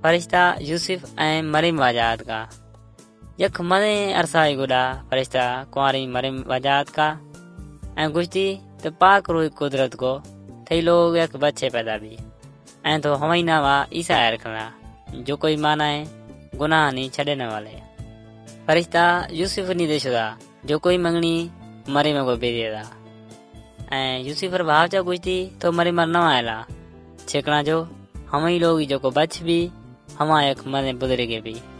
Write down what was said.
फरिश्ता यूसुफ ऐं मरियम वजात का यख मने अरसा गुडा फरिश्ता कुंवारी मरियम वजात का ऐं गुजती तो पाक रूह कुदरत को थई लोग यख बच्चे पैदा भी ऐं तो हवाइना वा ईसा रखना जो कोई माना है गुनाह नहीं छड़ने वाले फरिश्ता यूसुफ नी देशदा जो कोई मंगनी मरियम को बेरियदा ऐं यूसुफर भावचा गुजती तो मरियम न आयला छेकना जो हम ही लोग जो को बच भी हमारे मने बुदरे के भी